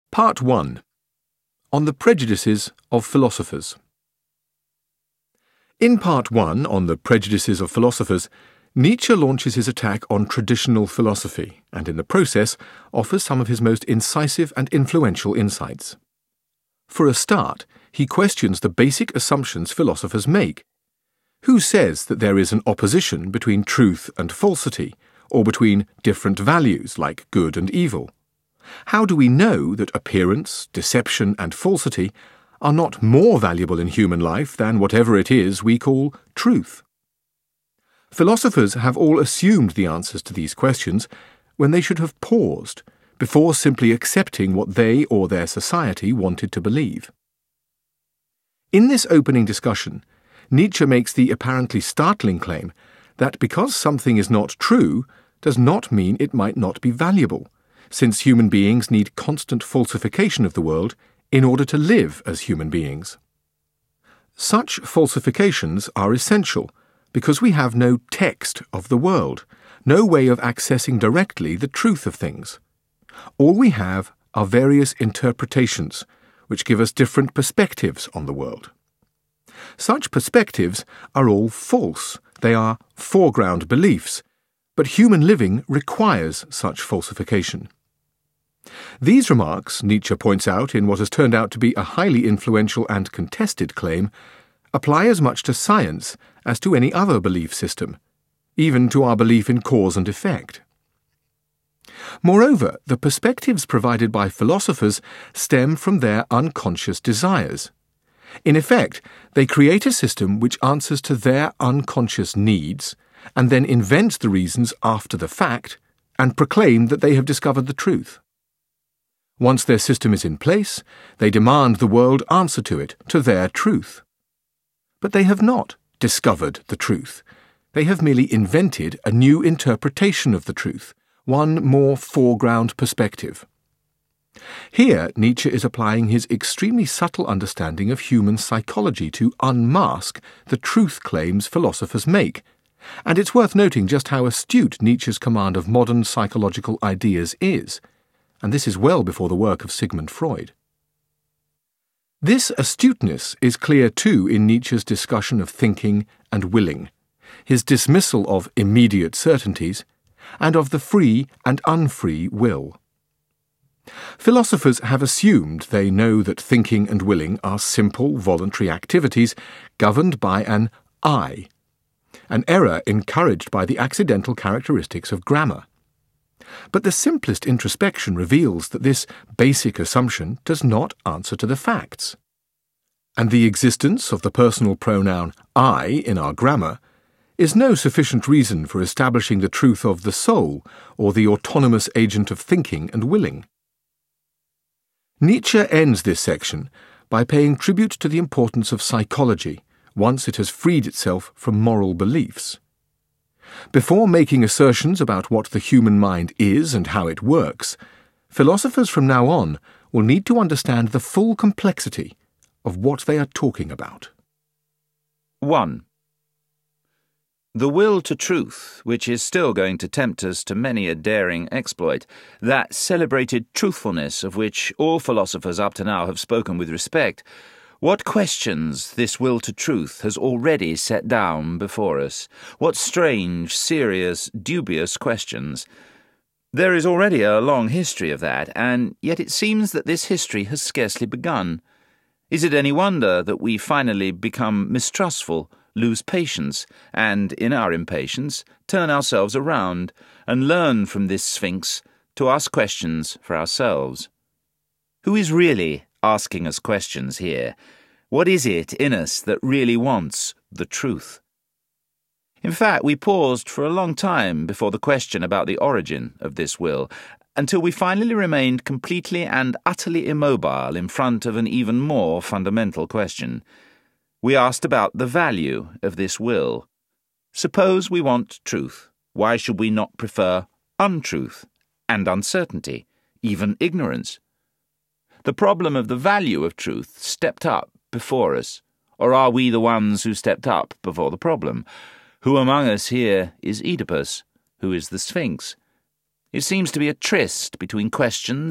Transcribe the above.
Part 1. On the Prejudices of Philosophers. In Part 1, on the prejudices of philosophers, Nietzsche launches his attack on traditional philosophy and in the process offers some of his most incisive and influential insights. For a start, he questions the basic assumptions philosophers make. Who says that there is an opposition between truth and falsity, or between different values like good and evil? How do we know that appearance, deception, and falsity are not more valuable in human life than whatever it is we call truth? Philosophers have all assumed the answers to these questions when they should have paused before simply accepting what they or their society wanted to believe. In this opening discussion, Nietzsche makes the apparently startling claim that because something is not true does not mean it might not be valuable, since human beings need constant falsification of the world in order to live as human beings. Such falsifications are essential because we have no text of the world, no way of accessing directly the truth of things. All we have are various interpretations, which give us different perspectives on the world. Such perspectives are all false. They are foreground beliefs, but human living requires such falsification. These remarks, Nietzsche points out in what has turned out to be a highly influential and contested claim, apply as much to science as to any other belief system, even to our belief in cause and effect. Moreover, the perspectives provided by philosophers stem from their unconscious desires. In effect, they create a system which answers to their unconscious needs and then invents the reasons after the fact and proclaim that they have discovered the truth. Once their system is in place, they demand the world answer to it, to their truth. But they have not discovered the truth. They have merely invented a new interpretation of the truth, one more foreground perspective. Here, Nietzsche is applying his extremely subtle understanding of human psychology to unmask the truth claims philosophers make, and it's worth noting just how astute Nietzsche's command of modern psychological ideas is, and this is well before the work of Sigmund Freud. This astuteness is clear too in Nietzsche's discussion of thinking and willing, his dismissal of immediate certainties, and of the free and unfree will. Philosophers have assumed they know that thinking and willing are simple voluntary activities governed by an I, an error encouraged by the accidental characteristics of grammar. But the simplest introspection reveals that this basic assumption does not answer to the facts. And the existence of the personal pronoun I in our grammar is no sufficient reason for establishing the truth of the soul or the autonomous agent of thinking and willing. Nietzsche ends this section by paying tribute to the importance of psychology once it has freed itself from moral beliefs. Before making assertions about what the human mind is and how it works, philosophers from now on will need to understand the full complexity of what they are talking about. 1. The will to truth, which is still going to tempt us to many a daring exploit, that celebrated truthfulness of which all philosophers up to now have spoken with respect, what questions this will to truth has already set down before us. What strange, serious, dubious questions. There is already a long history of that, and yet it seems that this history has scarcely begun. Is it any wonder that we finally become mistrustful, lose patience, and, in our impatience, turn ourselves around and learn from this Sphinx to ask questions for ourselves? Who is really asking us questions here? What is it in us that really wants the truth? In fact, we paused for a long time before the question about the origin of this will, until we finally remained completely and utterly immobile in front of an even more fundamental question. We asked about the value of this will. Suppose we want truth, why should we not prefer untruth and uncertainty, even ignorance? The problem of the value of truth stepped up before us, or are we the ones who stepped up before the problem? Who among us here is Oedipus? Who is the Sphinx? It seems to be a tryst between questions